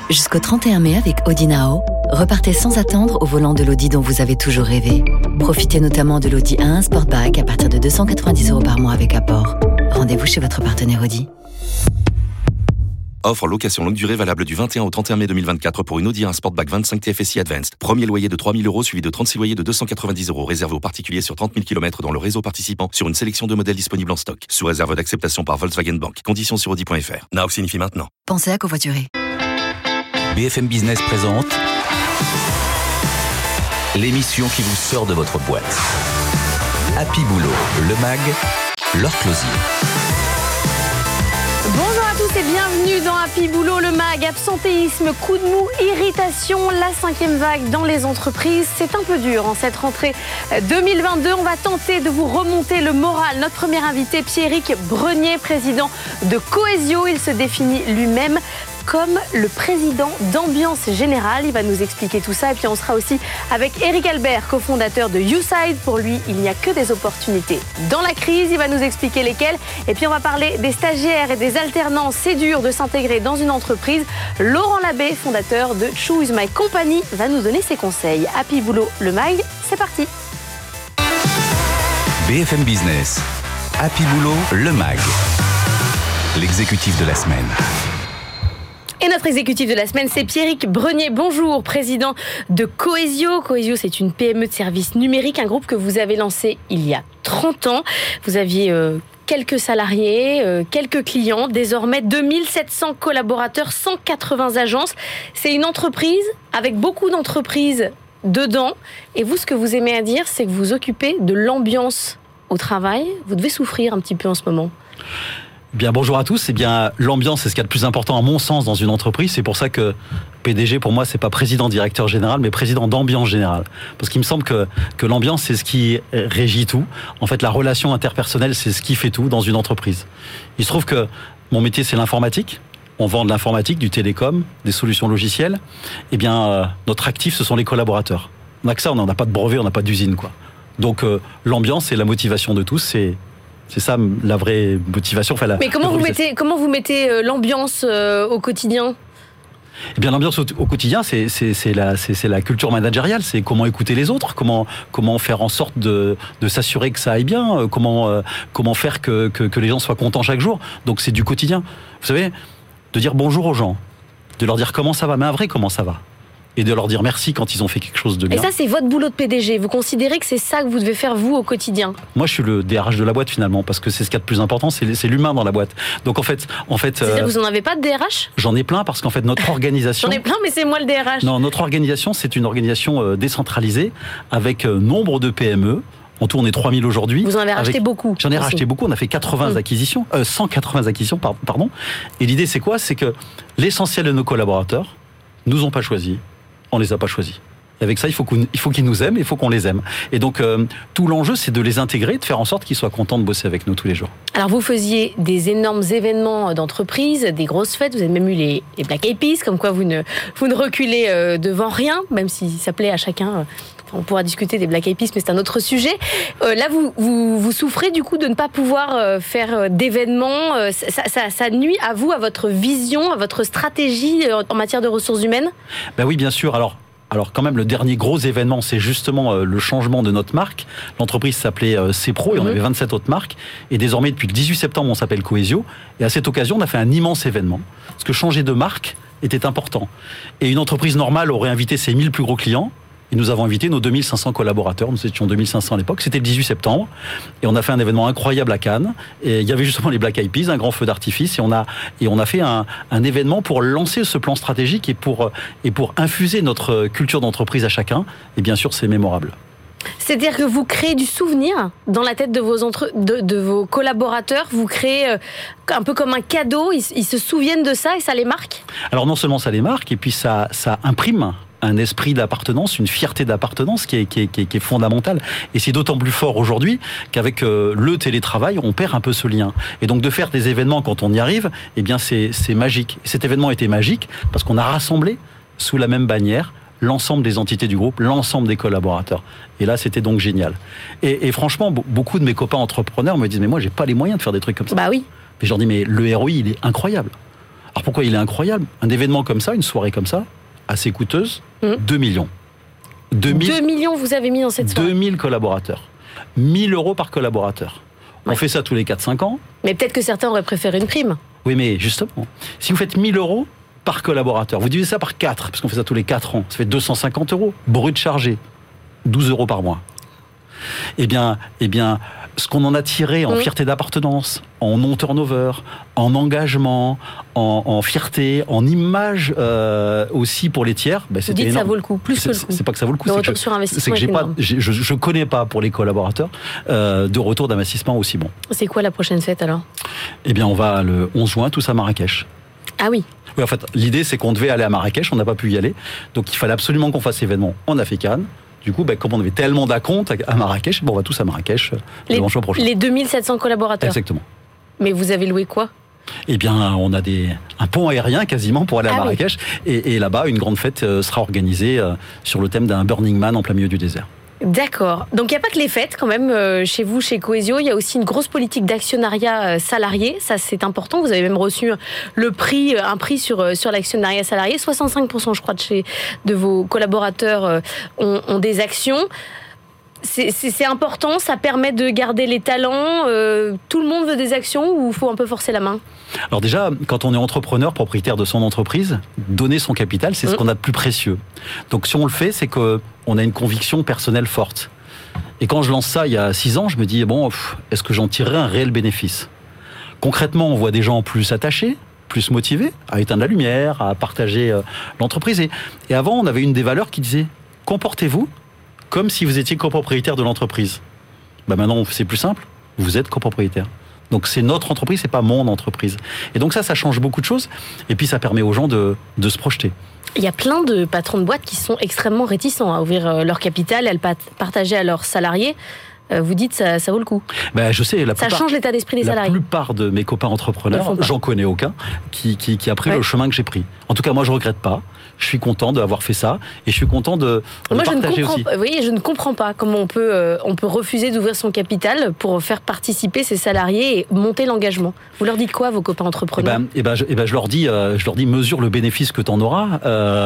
Jusqu'au 31 mai avec Audi Now, repartez sans attendre au volant de l'Audi dont vous avez toujours rêvé. Profitez notamment de l'Audi A1 Sportback à partir de 290 € par mois avec apport. Rendez-vous chez votre partenaire Audi. Offre location longue durée valable du 21 au 31 mai 2024 pour une Audi A1 Sportback 25 TFSI Advanced. Premier loyer de 3 000 € suivi de 36 loyers de 290 € réservé aux particuliers sur 30 000 km dans le réseau participant sur une sélection de modèles disponibles en stock. Sous réserve d'acceptation par Volkswagen Bank. Conditions sur Audi.fr. Now signifie maintenant. Pensez à covoiturer. BFM Business présente l'émission qui vous sort de votre boîte. Happy Boulot, le MAG, leur closier. Bonjour à tous et bienvenue dans Happy Boulot, le MAG. Absentéisme, coup de mou, irritation, la 5e vague dans les entreprises. C'est un peu dur en cette rentrée 2022. On va tenter de vous remonter le moral. Notre premier invité, Pierrick Brenier, président de Cohesio. Il se définit lui-même comme le président d'Ambiance Générale. Il va nous expliquer tout ça. Et puis on sera aussi avec Eric Albert, cofondateur de YouSide. Pour lui, il n'y a que des opportunités dans la crise. Il va nous expliquer lesquelles. Et puis on va parler des stagiaires et des alternants. C'est dur de s'intégrer dans une entreprise. Laurent Labbé, fondateur de Choose My Company, va nous donner ses conseils. Happy Boulot, le MAG, c'est parti. BFM Business, Happy Boulot, le MAG, l'exécutif de la semaine. Et notre exécutif de la semaine, c'est Pierrick Brenier. Bonjour, président de Cohesio. Cohesio, c'est une PME de services numériques, un groupe que vous avez lancé il y a 30 ans. Vous aviez quelques salariés, quelques clients, désormais 2700 collaborateurs, 180 agences. C'est une entreprise avec beaucoup d'entreprises dedans. Et vous, ce que vous aimez à dire, c'est que vous vous occupez de l'ambiance au travail. Vous devez souffrir un petit peu en ce moment. Bien, bonjour à tous. Eh bien, l'ambiance, c'est ce qu'il y a de plus important à mon sens dans une entreprise. C'est pour ça que PDG, pour moi, c'est pas président directeur général, mais président d'ambiance générale. Parce qu'il me semble que l'ambiance, c'est ce qui régit tout. En fait, la relation interpersonnelle, c'est ce qui fait tout dans une entreprise. Il se trouve que mon métier, c'est l'informatique. On vend de l'informatique, du télécom, des solutions logicielles. Eh bien, notre actif, ce sont les collaborateurs. On n'a que ça, on n'a pas de brevet, on n'a pas d'usine, quoi. Donc, l'ambiance et la motivation de tous, c'est ça la vraie motivation. Enfin, mais comment vous mettez l'ambiance au quotidien ? Eh bien, l'ambiance au quotidien, c'est la culture managériale. C'est comment écouter les autres, comment faire en sorte de s'assurer que ça aille bien, comment faire que les gens soient contents chaque jour. Donc, c'est du quotidien. Vous savez, de dire bonjour aux gens, de leur dire comment ça va, mais un vrai comment ça va. Et de leur dire merci quand ils ont fait quelque chose de bien. Et ça, c'est votre boulot de PDG. Vous considérez que c'est ça que vous devez faire, vous, au quotidien ? Moi, je suis le DRH de la boîte, finalement, parce que c'est ce qu'il y a de plus important, c'est l'humain dans la boîte. Donc, en fait... C'est-à-dire que vous n'en avez pas de DRH ? J'en ai plein, parce qu'en fait, notre organisation... J'en ai plein, mais c'est moi le DRH. Non, notre organisation, c'est une organisation décentralisée, avec nombre de PME. En tout, on est 3000 aujourd'hui. Vous en avez racheté beaucoup. J'en ai racheté beaucoup. On a fait 180 acquisitions, pardon. Et l'idée, c'est quoi ? C'est que l'essentiel de nos collaborateurs nous ont pas choisis. On les a pas choisis. Et avec ça, il faut qu'ils nous aiment, il faut qu'on les aime. Et donc, tout l'enjeu, c'est de les intégrer, de faire en sorte qu'ils soient contents de bosser avec nous tous les jours. Alors, vous faisiez des énormes événements d'entreprise, des grosses fêtes. Vous avez même eu les Black Eyed Peas, comme quoi vous ne reculez devant rien, même si ça plaît à chacun. On pourra discuter des Black Eyed Peas, mais c'est un autre sujet. Là, vous souffrez du coup de ne pas pouvoir faire d'événements. Ça nuit à vous, à votre vision, à votre stratégie en matière de ressources humaines ? Ben oui, bien sûr. Alors quand même, le dernier gros événement, c'est justement le changement de notre marque. L'entreprise s'appelait CPRO et on avait 27 autres marques. Et désormais, depuis le 18 septembre, on s'appelle Cohesio. Et à cette occasion, on a fait un immense événement. Parce que changer de marque était important. Et une entreprise normale aurait invité ses 1000 plus gros clients. Et nous avons invité nos 2500 collaborateurs. Nous étions 2500 à l'époque. C'était le 18 septembre. Et on a fait un événement incroyable à Cannes. Et il y avait justement les Black Eyed Peas, un grand feu d'artifice. Et on a fait un événement pour lancer ce plan stratégique et pour infuser notre culture d'entreprise à chacun. Et bien sûr, c'est mémorable. C'est-à-dire que vous créez du souvenir dans la tête de vos collaborateurs. Vous créez un peu comme un cadeau. Ils se souviennent de ça et ça les marque ? Alors non seulement ça les marque, et puis ça imprime un esprit d'appartenance, une fierté d'appartenance qui est fondamentale. Et c'est d'autant plus fort aujourd'hui qu'avec le télétravail, on perd un peu ce lien. Et donc de faire des événements quand on y arrive, eh bien c'est magique. Et cet événement était magique parce qu'on a rassemblé sous la même bannière l'ensemble des entités du groupe, l'ensemble des collaborateurs. Et là, c'était donc génial. Et franchement, beaucoup de mes copains entrepreneurs me disent « Mais moi, j'ai pas les moyens de faire des trucs comme ça. » Bah oui. Et je leur dis « Mais le ROI, il est incroyable. » Alors pourquoi il est incroyable ? Un événement comme ça, une soirée comme ça, assez coûteuse, 2 millions. 2 millions vous avez mis dans cette soirée. 2000 collaborateurs. 1000 € par collaborateur. On fait ça tous les 4-5 ans. Mais peut-être que certains auraient préféré une prime. Oui, mais justement, si vous faites 1000 € par collaborateur, vous divisez ça par 4, parce qu'on fait ça tous les 4 ans, ça fait 250 €, brut chargé, 12 € par mois. Eh bien, ce qu'on en a tiré en fierté d'appartenance, en non-turnover, en engagement, en fierté, en image aussi pour les tiers, c'était énorme. Ça vaut le coup, plus que le coup. C'est pas que ça vaut le coup, c'est que je connais pas pour les collaborateurs de retour d'investissement aussi bon. C'est quoi la prochaine fête alors ? Eh bien, on va le 11 juin tous à Marrakech. Ah oui. Oui, en fait, l'idée c'est qu'on devait aller à Marrakech, on n'a pas pu y aller, donc il fallait absolument qu'on fasse l'événement en Africaine. Du coup, comme on avait tellement d'acomptes à Marrakech, on va tous à Marrakech le dimanche prochain. Les 2700 collaborateurs. Exactement. Mais vous avez loué quoi ? Eh bien, on a un pont aérien quasiment pour aller à Marrakech. Oui. Et là-bas, une grande fête sera organisée sur le thème d'un Burning Man en plein milieu du désert. D'accord. Donc il n'y a pas que les fêtes quand même chez vous, chez Coesio. Il y a aussi une grosse politique d'actionnariat salarié. Ça, c'est important. Vous avez même reçu un prix sur l'actionnariat salarié. 65%, je crois, de vos collaborateurs ont des actions. C'est important, ça permet de garder les talents. Tout le monde veut des actions ou il faut un peu forcer la main ? Alors déjà, quand on est entrepreneur, propriétaire de son entreprise, donner son capital, c'est ce qu'on a de plus précieux. Donc si on le fait, c'est qu'on a une conviction personnelle forte. Et quand je lance ça il y a 6 ans, je me dis, est-ce que j'en tirerai un réel bénéfice ? Concrètement, on voit des gens plus attachés, plus motivés, à éteindre la lumière, à partager l'entreprise. Et avant, on avait une des valeurs qui disait, comportez-vous comme si vous étiez copropriétaire de l'entreprise. Maintenant, c'est plus simple, vous êtes copropriétaire. Donc c'est notre entreprise, c'est pas mon entreprise. Et donc ça change beaucoup de choses. Et puis ça permet aux gens de se projeter. Il y a plein de patrons de boîtes qui sont extrêmement réticents à ouvrir leur capital, à le partager à leurs salariés. Vous dites ça vaut le coup. Je sais, ça change l'état d'esprit des salariés. La plupart de mes copains entrepreneurs, j'en connais aucun, qui a pris le chemin que j'ai pris. En tout cas, moi, je regrette pas. Je suis content d'avoir fait ça et je suis content de partager aussi. Je ne comprends pas comment on peut refuser d'ouvrir son capital pour faire participer ses salariés et monter l'engagement. Vous leur dites quoi, vos copains entrepreneurs ? Je leur dis, mesure le bénéfice que tu en auras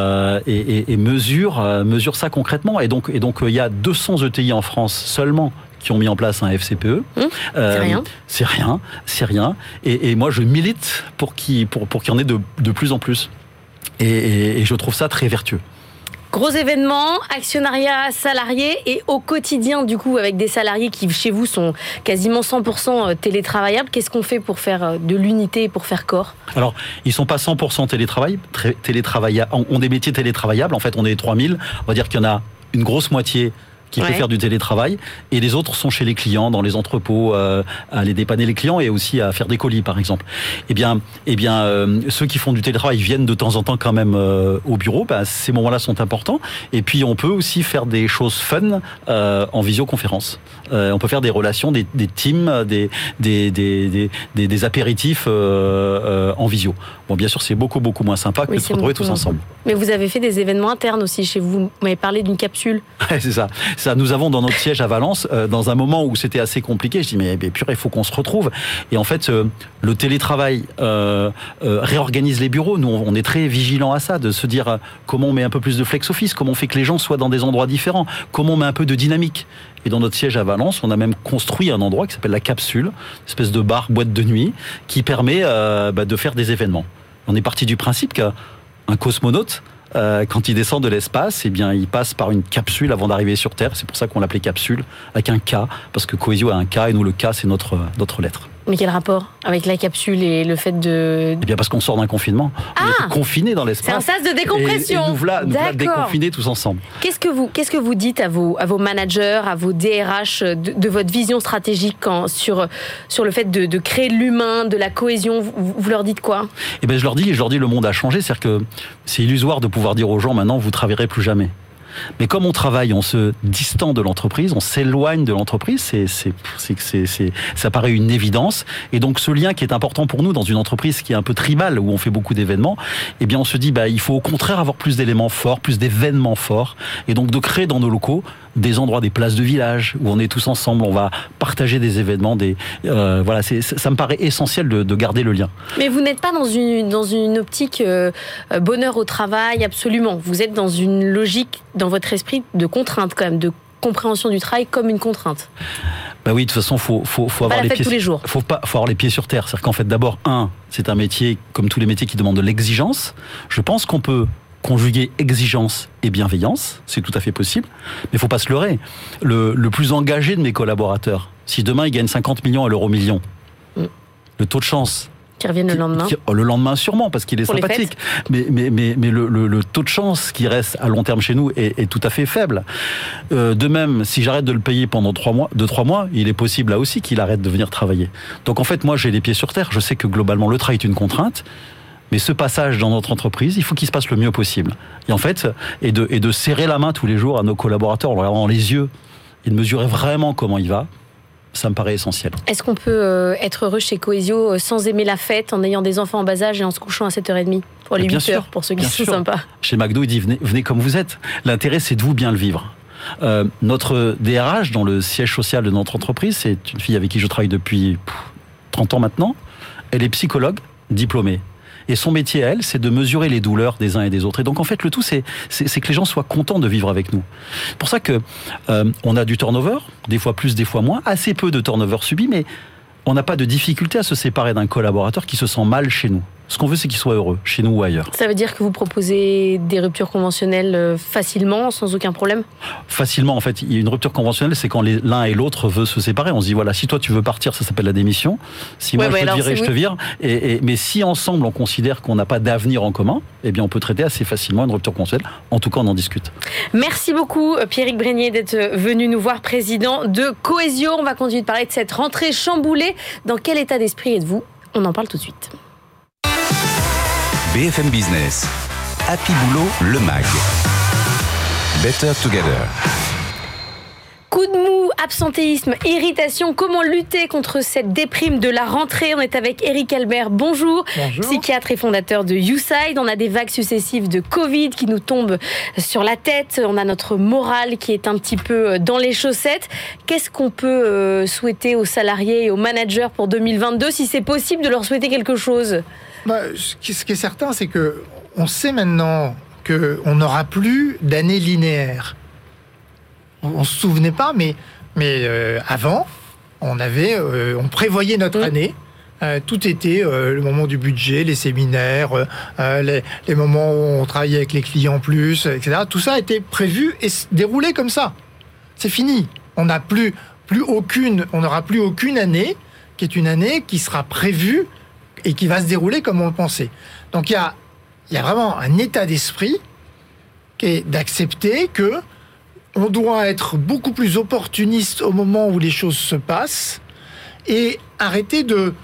et mesure ça concrètement. Et donc, il y a 200 ETI en France seulement qui ont mis en place un FCPE. C'est rien. Et moi, je milite pour qu'il y en ait de plus en plus. Et je trouve ça très vertueux. Gros événement, actionnariat salarié et au quotidien, du coup, avec des salariés qui, chez vous, sont quasiment 100% télétravaillables. Qu'est-ce qu'on fait pour faire de l'unité, pour faire corps ? Alors, ils ne sont pas 100% télétravaillables, ont des métiers télétravaillables. En fait, on est 3000. On va dire qu'il y en a une grosse moitié qui peut faire du télétravail, et les autres sont chez les clients, dans les entrepôts, à aller dépanner les clients et aussi à faire des colis, par exemple. Eh bien, ceux qui font du télétravail viennent de temps en temps quand même au bureau. Ces moments-là sont importants. Et puis, on peut aussi faire des choses fun en visioconférence. On peut faire des relations, des teams, des apéritifs en visio. Bon, bien sûr, c'est beaucoup moins sympa que de se retrouver tous ensemble. Mais vous avez fait des événements internes aussi chez vous. Vous m'avez parlé d'une capsule. C'est ça. Nous avons dans notre siège à Valence, dans un moment où c'était assez compliqué, je dis mais purée, il faut qu'on se retrouve. Et en fait, le télétravail réorganise les bureaux. Nous, on est très vigilants à ça, de se dire comment on met un peu plus de flex-office, comment on fait que les gens soient dans des endroits différents, comment on met un peu de dynamique. Et dans notre siège à Valence, on a même construit un endroit qui s'appelle la capsule, une espèce de bar, boîte de nuit, qui permet de faire des événements. On est parti du principe qu'un cosmonaute, quand il descend de l'espace, il passe par une capsule avant d'arriver sur Terre. C'est pour ça qu'on l'appelait capsule, avec un K, parce que Coesio a un K et nous, le K, c'est notre lettre. Mais quel rapport avec la capsule et le fait de... Eh bien, parce qu'on sort d'un confinement. On est confinés dans l'espace. C'est un sas de décompression. Et nous voilà déconfinés tous ensemble. Qu'est-ce que vous dites à vos managers, à vos DRH de votre vision stratégique sur le fait de créer de l'humain, de la cohésion? Vous leur dites quoi? Eh bien, je leur dis le monde a changé. C'est-à-dire que c'est illusoire de pouvoir dire aux gens maintenant, vous ne travaillerez plus jamais. Mais comme on travaille, on se distend de l'entreprise, on s'éloigne de l'entreprise, ça paraît une évidence. Et donc ce lien qui est important pour nous dans une entreprise qui est un peu tribale, où on fait beaucoup d'événements, eh bien on se dit il faut au contraire avoir plus d'éléments forts, plus d'événements forts, et donc de créer dans nos locaux des endroits, des places de village où on est tous ensemble, on va partager des événements, voilà, ça me paraît essentiel de garder le lien. Mais vous n'êtes pas dans une optique bonheur au travail, absolument. Vous êtes dans une logique, dans votre esprit, de contrainte quand même, de compréhension du travail comme une contrainte. Bah oui, de toute façon, faut avoir les pieds. Tous les jours. Faut avoir les pieds sur terre. C'est-à-dire qu'en fait, d'abord, c'est un métier comme tous les métiers qui demandent de l'exigence. Je pense qu'on peut conjuguer exigence et bienveillance, c'est tout à fait possible, mais il ne faut pas se leurrer. Le plus engagé de mes collaborateurs, si demain ils gagnent 50 millions à l'euro-million, le taux de chance... Qui reviennent le lendemain. Le lendemain sûrement, parce qu'il est pour sympathique. Mais le taux de chance qui reste à long terme chez nous est tout à fait faible. De même, si j'arrête de le payer pendant 3 mois, il est possible là aussi qu'il arrête de venir travailler. Donc en fait, moi j'ai les pieds sur terre. Je sais que globalement le travail est une contrainte. Mais ce passage dans notre entreprise, il faut qu'il se passe le mieux possible. Et en fait, et de serrer la main tous les jours à nos collaborateurs en leur regardant dans les yeux et de mesurer vraiment comment il va, ça me paraît essentiel. Est-ce qu'on peut être heureux chez Cohesio sans aimer la fête, en ayant des enfants en bas âge et en se couchant à 7h30 pour les 8h, pour ceux qui sont sympas? Chez McDo, il dit venez comme vous êtes. L'intérêt, c'est de vous bien le vivre. Notre DRH, dans le siège social de notre entreprise, c'est une fille avec qui je travaille depuis 30 ans maintenant. Elle est psychologue diplômée. Et son métier à elle, c'est de mesurer les douleurs des uns et des autres. Et donc en fait, le tout, c'est que les gens soient contents de vivre avec nous. C'est pour ça que on a du turnover, des fois plus, des fois moins, assez peu de turnover subi, mais on n'a pas de difficulté à se séparer d'un collaborateur qui se sent mal chez nous. Ce qu'on veut, c'est qu'il soit heureux, chez nous ou ailleurs. Ça veut dire que vous proposez des ruptures conventionnelles facilement, sans aucun problème? Facilement, en fait. Il y a une rupture conventionnelle, c'est quand l'un et l'autre veulent se séparer. On se dit, voilà, si toi tu veux partir, ça s'appelle la démission. Si moi je te virer, je te vire. Mais si ensemble on considère qu'on n'a pas d'avenir en commun, eh bien on peut traiter assez facilement une rupture conventionnelle. En tout cas, on en discute. Merci beaucoup, Pierrick Brégnier, d'être venu nous voir, président de Cohesio. On va continuer de parler de cette rentrée chamboulée. Dans quel état d'esprit êtes-vous? On en parle tout de suite. BFM Business, Happy Boulot, le MAG. Better Together. Coup de mou, absentéisme, irritation, comment lutter contre cette déprime de la rentrée? On est avec Eric Albert, bonjour. Bonjour. Psychiatre et fondateur de YouSide. On a des vagues successives de Covid qui nous tombent sur la tête. On a notre morale qui est un petit peu dans les chaussettes. Qu'est-ce qu'on peut souhaiter aux salariés et aux managers pour 2022, si c'est possible de leur souhaiter quelque chose? Ce qui est certain, c'est que on sait maintenant qu'on n'aura plus d'année linéaire. On se souvenait pas, mais avant, on prévoyait notre année. Tout était le moment du budget, les séminaires, les moments où on travaillait avec les clients plus, etc. Tout ça était prévu et déroulé comme ça. C'est fini. On n'aura plus aucune année qui est une année qui sera prévue et qui va se dérouler comme on le pensait. Donc il y a vraiment un état d'esprit qui est d'accepter que on doit être beaucoup plus opportuniste au moment où les choses se passent et arrêter de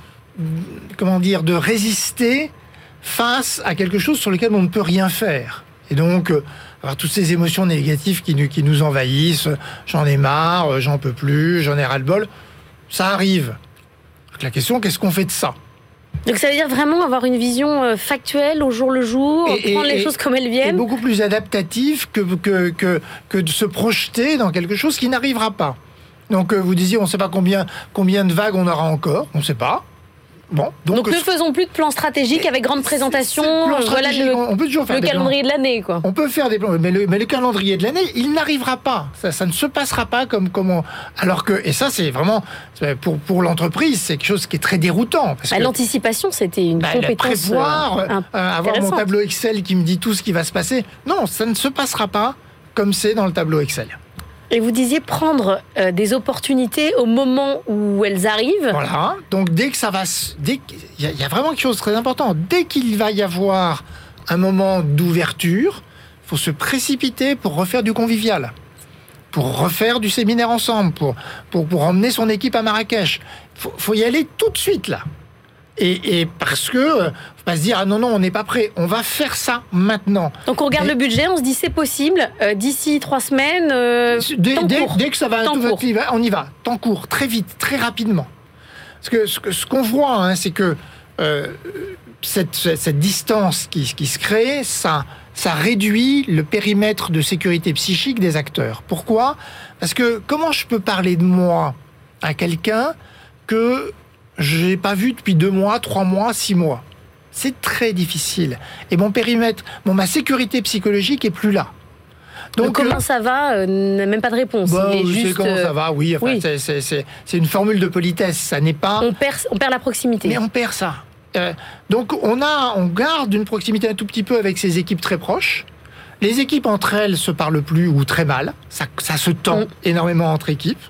résister face à quelque chose sur lequel on ne peut rien faire. Et donc, avoir toutes ces émotions négatives qui nous envahissent, j'en ai marre, j'en peux plus, j'en ai ras-le-bol, ça arrive. Donc la question, qu'est-ce qu'on fait de ça ? Donc ça veut dire vraiment avoir une vision factuelle au jour le jour, prendre les choses comme elles viennent. Et beaucoup plus adaptatif que de se projeter dans quelque chose qui n'arrivera pas. Donc vous disiez, on ne sait pas combien de vagues on aura encore, on ne sait pas. Bon, donc ne faisons plus de plans stratégiques avec grande présentation. Voilà on peut toujours faire le calendrier de l'année, quoi. On peut faire des plans, mais le calendrier de l'année, il n'arrivera pas. Ça ne se passera pas comme on. Alors que, et ça, c'est vraiment pour l'entreprise, c'est quelque chose qui est très déroutant. L'anticipation, c'était une compétence. Prévoir, avoir mon tableau Excel qui me dit tout ce qui va se passer. Non, ça ne se passera pas comme c'est dans le tableau Excel. Et vous disiez prendre des opportunités au moment où elles arrivent. Voilà. Donc il y a vraiment quelque chose de très important. Dès qu'il va y avoir un moment d'ouverture, il faut se précipiter pour refaire du convivial, pour refaire du séminaire ensemble, pour emmener son équipe à Marrakech. Faut y aller tout de suite là. Et parce que faut pas se dire non, on n'est pas prêt, on va faire ça maintenant. Donc on regarde le budget, on se dit c'est possible, d'ici 3 semaines, dès que ça va, on y va, temps court, très vite, très rapidement. Parce que ce qu'on voit, c'est que cette distance qui se crée, ça réduit le périmètre de sécurité psychique des acteurs. Pourquoi ? Parce que comment je peux parler de moi à quelqu'un que j'ai pas vu depuis 2 mois, 3 mois, 6 mois ? C'est très difficile. Et mon périmètre, ma sécurité psychologique est plus là. Donc comment ça va n'a même pas de réponse. C'est comment ça va, oui. Enfin, oui. C'est une formule de politesse. Ça n'est pas. On perd la proximité. Mais on perd ça. Donc on garde une proximité un tout petit peu avec ces équipes très proches. Les équipes entre elles se parlent plus ou très mal. Ça se tend énormément entre équipes.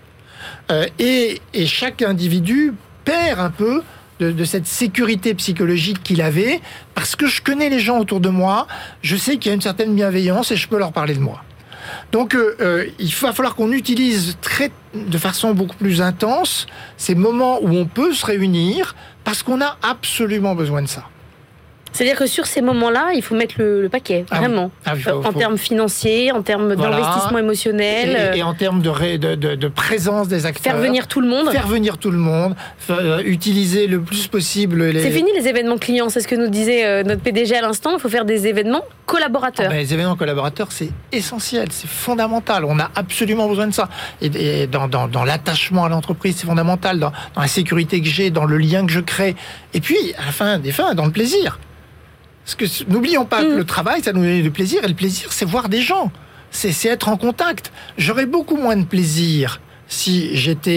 Et chaque individu perd un peu de cette sécurité psychologique qu'il avait, parce que je connais les gens autour de moi, je sais qu'il y a une certaine bienveillance et je peux leur parler de moi. Donc il va falloir qu'on utilise de façon beaucoup plus intense ces moments où on peut se réunir, parce qu'on a absolument besoin de ça. C'est-à-dire que sur ces moments-là, il faut mettre le paquet, vraiment. En termes financiers, en termes d'investissement émotionnel. Et en termes de présence des acteurs. Faire venir tout le monde. Utiliser le plus possible C'est fini les événements clients, c'est ce que nous disait notre PDG à l'instant. Il faut faire des événements collaborateurs. Les événements collaborateurs, c'est essentiel, c'est fondamental. On a absolument besoin de ça. Et dans l'attachement à l'entreprise, c'est fondamental. Dans la sécurité que j'ai, dans le lien que je crée. Et puis, à la fin des fins, dans le plaisir. Parce que n'oublions pas que le travail, ça nous donne du plaisir. Et le plaisir, c'est voir des gens. C'est être en contact. J'aurais beaucoup moins de plaisir si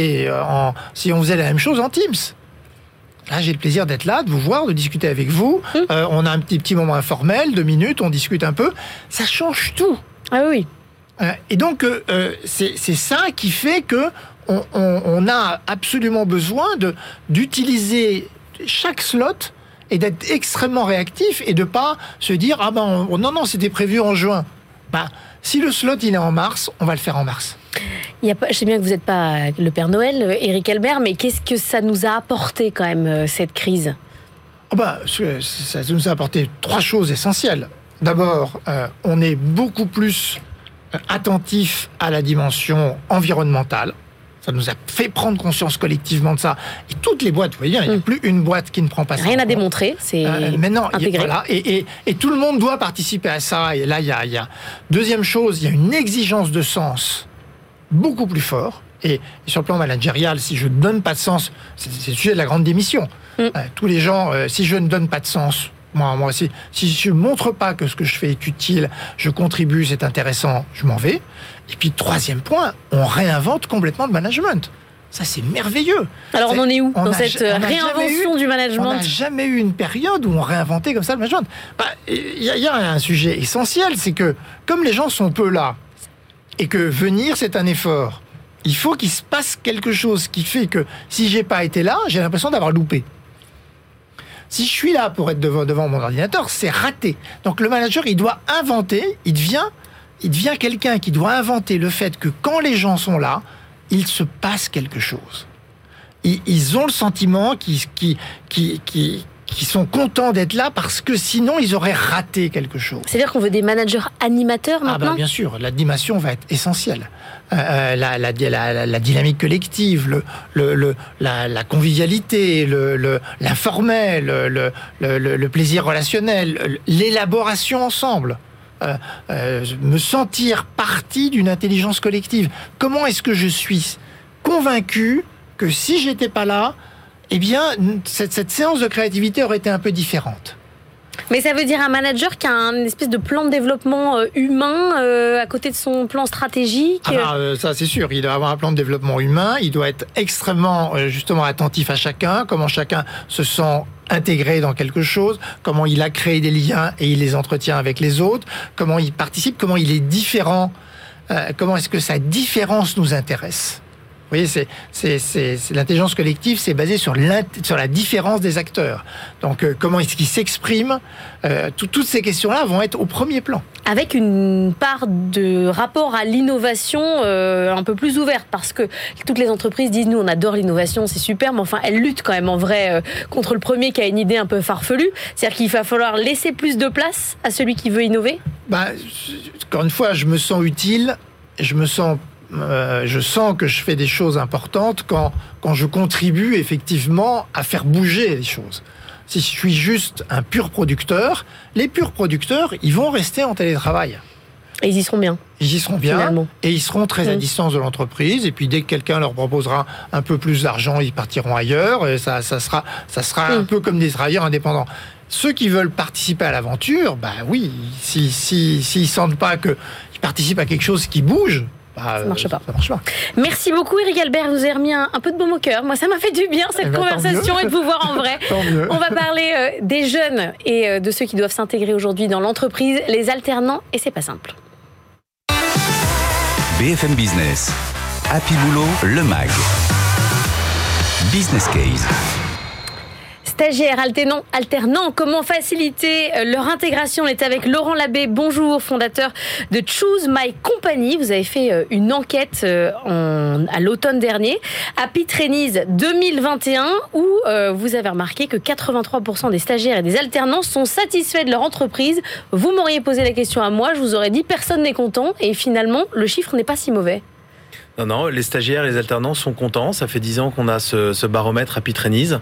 on faisait la même chose en Teams. Là, j'ai le plaisir d'être là, de vous voir, de discuter avec vous. On a un petit moment informel, 2 minutes, on discute un peu. Ça change tout. Ah oui. Et donc, c'est ça qui fait que on a absolument besoin d'utiliser chaque slot et d'être extrêmement réactif et de pas se dire non, c'était prévu en juin. Si le slot il est en mars, on va le faire en mars. Je sais bien que vous n'êtes pas le Père Noël, Éric Albert, mais qu'est-ce que ça nous a apporté quand même, cette crise ? Ça nous a apporté 3 choses essentielles. D'abord, on est beaucoup plus attentif à la dimension environnementale. Ça nous a fait prendre conscience collectivement de ça. Et toutes les boîtes, vous voyez, il n'y a plus une boîte qui ne prend pas ça. Rien à démontrer, c'est intégré. Et tout le monde doit participer à ça. Et là, il y a... Deuxième chose, il y a une exigence de sens beaucoup plus fort. Et sur le plan managérial, si je ne donne pas de sens, c'est le sujet de la grande démission. Tous les gens, si je ne donne pas de sens, moi si je ne montre pas que ce que je fais est utile, je contribue, c'est intéressant, je m'en vais. Et puis, 3e point, on réinvente complètement le management. Ça, c'est merveilleux. Alors, on en est où dans cette réinvention du management ? On n'a jamais eu une période où on réinventait comme ça le management. Il y a un sujet essentiel, c'est que, comme les gens sont peu là, et que venir, c'est un effort, il faut qu'il se passe quelque chose qui fait que, si j'ai pas été là, j'ai l'impression d'avoir loupé. Si je suis là pour être devant mon ordinateur, c'est raté. Donc, le manager, il doit inventer, il devient quelqu'un qui doit inventer le fait que quand les gens sont là, il se passe quelque chose. Ils ont le sentiment qu'ils sont contents d'être là parce que sinon ils auraient raté quelque chose. C'est-à-dire qu'on veut des managers animateurs maintenant ? Bien sûr, l'animation va être essentielle. La dynamique collective, la convivialité, l'informel, le plaisir relationnel, l'élaboration ensemble. Me sentir partie d'une intelligence collective. Comment est-ce que je suis convaincu que si j'étais pas là, eh bien, cette séance de créativité aurait été un peu différente. Mais ça veut dire un manager qui a une espèce de plan de développement humain à côté de son plan stratégique. Ça c'est sûr, il doit avoir un plan de développement humain, il doit être extrêmement justement attentif à chacun, comment chacun se sent intégré dans quelque chose, comment il a créé des liens et il les entretient avec les autres, comment il participe, comment il est différent, comment est-ce que sa différence nous intéresse. Vous voyez, c'est l'intelligence collective, c'est basé sur la différence des acteurs. Donc, comment est-ce qu'ils s'expriment, toutes ces questions-là vont être au premier plan. Avec une part de rapport à l'innovation un peu plus ouverte, parce que toutes les entreprises disent, nous, on adore l'innovation, c'est super, mais enfin, elles luttent quand même en vrai contre le premier qui a une idée un peu farfelue. C'est-à-dire qu'il va falloir laisser plus de place à celui qui veut innover. Encore une fois, je me sens utile, je sens que je fais des choses importantes quand je contribue effectivement à faire bouger les choses. si je suis juste un pur producteur, les purs producteurs, ils vont rester en télétravail. Et ils y seront bien. Ils y seront bien, finalement. Et ils seront très à distance de l'entreprise. Et puis dès que quelqu'un leur proposera un peu plus d'argent, ils partiront ailleurs. Et ça sera un peu comme des travailleurs indépendants. Ceux qui veulent participer à l'aventure, oui, s'ils sentent pas qu'ils participent à quelque chose qui bouge, ça marche pas. Merci beaucoup Éric Albert, vous avez remis un peu de baume au cœur. Moi ça m'a fait du bien cette conversation et de vous voir en vrai. On va parler des jeunes et de ceux qui doivent s'intégrer aujourd'hui dans l'entreprise, les alternants, et c'est pas simple. BFM Business, Happy Boulot, le MAG. Business Case. Stagiaires, alternants, comment faciliter leur intégration? On est avec Laurent Labbé, bonjour, fondateur de Choose My Company. Vous avez fait une enquête à l'automne dernier, Happy Trainees 2021, où vous avez remarqué que 83% des stagiaires et des alternants sont satisfaits de leur entreprise. Vous m'auriez posé la question à moi, je vous aurais dit personne n'est content, et finalement le chiffre n'est pas si mauvais. Non, les stagiaires et les alternants sont contents. Ça fait 10 ans qu'on a ce baromètre Happy Trainees.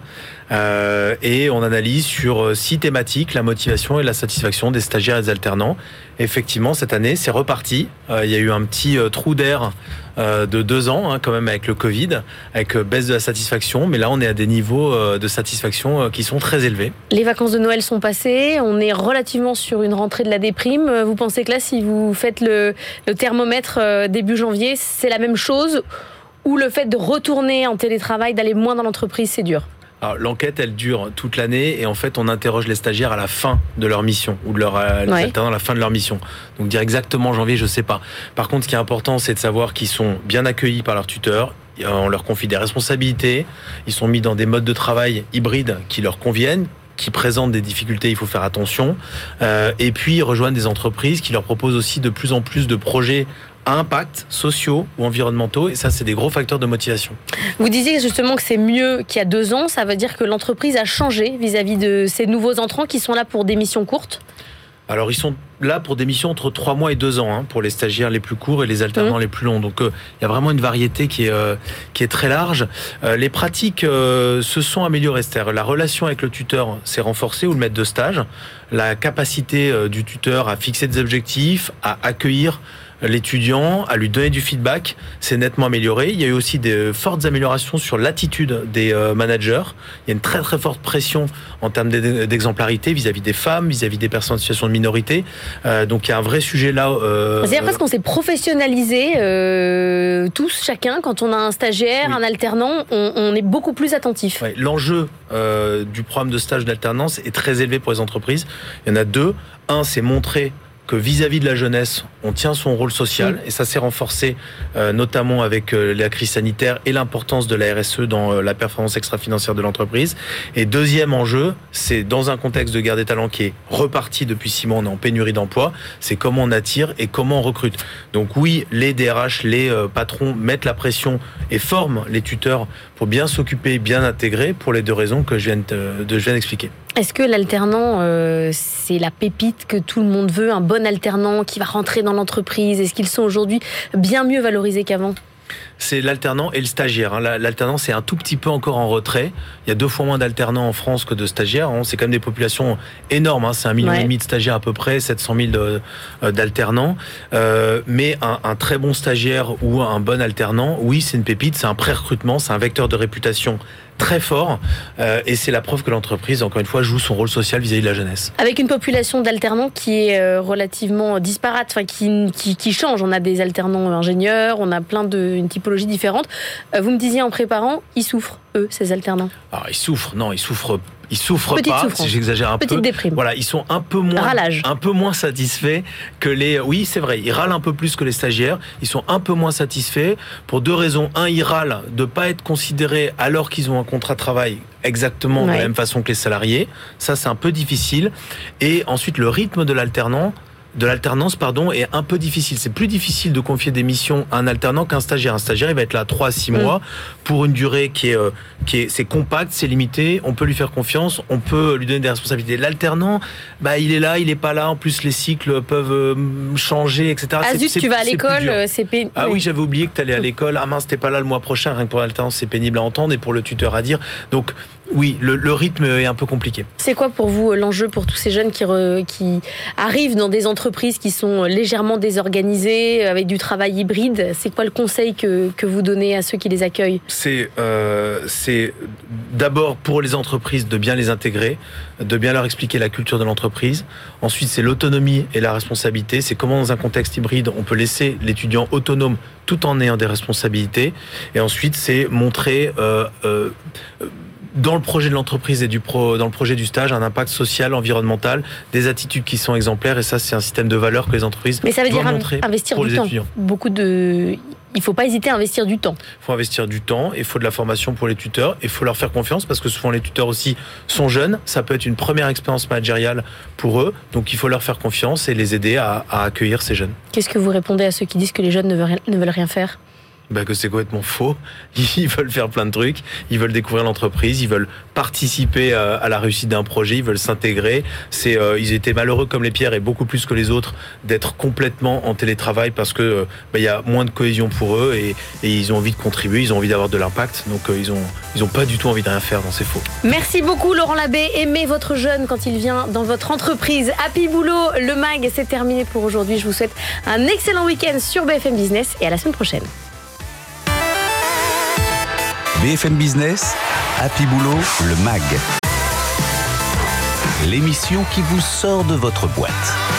Et on analyse sur 6 thématiques, la motivation et la satisfaction des stagiaires et des alternants. Effectivement, cette année, c'est reparti. Il y a eu un petit trou d'air de 2 ans, quand même, avec le Covid, avec baisse de la satisfaction. Mais là, on est à des niveaux de satisfaction qui sont très élevés. Les vacances de Noël sont passées. On est relativement sur une rentrée de la déprime. Vous pensez que là, si vous faites le thermomètre début janvier, c'est la même chose? Ou le fait de retourner en télétravail, d'aller moins dans l'entreprise, c'est dur? Alors, l'enquête, elle dure toute l'année et en fait, on interroge les stagiaires à la fin de leur mission ou de les alternants à la fin de leur mission. Donc, dire exactement janvier, je sais pas. Par contre, ce qui est important, c'est de savoir qu'ils sont bien accueillis par leurs tuteurs. On leur confie des responsabilités. Ils sont mis dans des modes de travail hybrides qui leur conviennent, qui présentent des difficultés, il faut faire attention. Et puis, ils rejoignent des entreprises qui leur proposent aussi de plus en plus de projets à impact sociaux ou environnementaux, et ça, c'est des gros facteurs de motivation. Vous disiez justement que c'est mieux qu'il y a 2 ans, ça veut dire que l'entreprise a changé vis-à-vis de ces nouveaux entrants qui sont là pour des missions courtes? Alors, ils sont là pour des missions entre 3 mois et 2 ans, pour les stagiaires les plus courts et les alternants les plus longs. Donc, il y a vraiment une variété qui est très large. Les pratiques se sont améliorées. C'est-à-dire, la relation avec le tuteur s'est renforcée, ou le maître de stage. La capacité du tuteur à fixer des objectifs, à accueillir l'étudiant, à lui donner du feedback, c'est nettement amélioré. Il y a eu aussi des fortes améliorations sur l'attitude des managers. Il y a une très très forte pression en termes d'exemplarité vis-à-vis des femmes, vis-à-vis des personnes en situation de minorité. Donc il y a un vrai sujet là. C'est parce qu'on s'est professionnalisé tous, chacun. Quand on a un stagiaire, un alternant, on est beaucoup plus attentif. Ouais, l'enjeu du programme de stage d'alternance est très élevé pour les entreprises. Il y en a 2. Un, c'est montrer que vis-à-vis de la jeunesse, on tient son rôle social, et ça s'est renforcé notamment avec la crise sanitaire et l'importance de la RSE dans la performance extra-financière de l'entreprise. Et deuxième enjeu, c'est dans un contexte de guerre des talents qui est reparti depuis 6 mois, on est en pénurie d'emploi, c'est comment on attire et comment on recrute. Donc oui, les DRH, les patrons mettent la pression et forment les tuteurs pour bien s'occuper, bien intégrer, pour les 2 raisons que je viens d'expliquer. Est-ce que l'alternant, c'est la pépite que tout le monde veut, un bon alternant qui va rentrer dans l'entreprise? Est-ce qu'ils sont aujourd'hui bien mieux valorisés qu'avant? C'est l'alternant et le stagiaire. L'alternant, c'est un tout petit peu encore en retrait. Il y a 2 fois moins d'alternants en France que de stagiaires. C'est quand même des populations énormes. C'est 1,5 million de stagiaires à peu près, 700 000 d'alternants. Mais un très bon stagiaire ou un bon alternant, oui, c'est une pépite, c'est un pré-recrutement, c'est un vecteur de réputation très fort, et c'est la preuve que l'entreprise, encore une fois, joue son rôle social vis-à-vis de la jeunesse. Avec une population d'alternants qui est relativement disparate, qui change. On a des alternants ingénieurs, on a une typologie différente. Vous me disiez en préparant, ils souffrent, eux, ces alternants? Alors, ils souffrent pas, souffrance. Si j'exagère un peu. Petite déprime. Voilà, ils sont un peu moins satisfaits que les... Oui, c'est vrai, ils râlent un peu plus que les stagiaires. Ils sont un peu moins satisfaits pour 2 raisons. Un, ils râlent de pas être considérés alors qu'ils ont un contrat de travail exactement de la même façon que les salariés. Ça, c'est un peu difficile. Et ensuite, le rythme de l'alternance, est un peu difficile. C'est plus difficile de confier des missions à un alternant qu'un stagiaire. Un stagiaire, il va être là 3 à 6 mois pour une durée c'est compact, c'est limité, on peut lui faire confiance, on peut lui donner des responsabilités. L'alternant, il est là, il est pas là, en plus les cycles peuvent changer, etc. Ah zut, tu vas à l'école, c'est pénible. Ah oui, j'avais oublié que tu allais à l'école. Ah mince, t'es pas là le mois prochain, rien que pour l'alternance, c'est pénible à entendre et pour le tuteur à dire. Donc, Oui, le rythme est un peu compliqué. C'est quoi pour vous l'enjeu pour tous ces jeunes qui arrivent dans des entreprises qui sont légèrement désorganisées, avec du travail hybride? C'est quoi le conseil que vous donnez à ceux qui les accueillent? C'est d'abord pour les entreprises de bien les intégrer, de bien leur expliquer la culture de l'entreprise. Ensuite, c'est l'autonomie et la responsabilité. C'est comment dans un contexte hybride, on peut laisser l'étudiant autonome tout en ayant des responsabilités. Et ensuite, c'est montrer dans le projet de l'entreprise et dans le projet du stage, un impact social, environnemental, des attitudes qui sont exemplaires. Et ça, c'est un système de valeurs que les entreprises doivent montrer. Mais ça veut dire investir pour du les temps. Étudiants. Il ne faut pas hésiter à investir du temps. Il faut investir du temps, il faut de la formation pour les tuteurs, il faut leur faire confiance parce que souvent les tuteurs aussi sont jeunes. Ça peut être une première expérience managériale pour eux. Donc il faut leur faire confiance et les aider à accueillir ces jeunes. Qu'est-ce que vous répondez à ceux qui disent que les jeunes ne veulent rien faire ? Que c'est complètement faux. Ils veulent faire plein de trucs, ils veulent découvrir l'entreprise, ils veulent participer à la réussite d'un projet, ils veulent s'intégrer. Ils étaient malheureux comme les pierres et beaucoup plus que les autres d'être complètement en télétravail parce que il y a moins de cohésion pour eux et ils ont envie de contribuer, ils ont envie d'avoir de l'impact. Donc ils ont pas du tout envie de rien faire, c'est faux. Merci beaucoup Laurent Labbé. Aimez votre jeune quand il vient dans votre entreprise. Happy Boulot, le MAG, c'est terminé pour aujourd'hui. Je vous souhaite un excellent week-end sur BFM Business et à la semaine prochaine. BFM Business, Happy Boulot, le MAG. L'émission qui vous sort de votre boîte.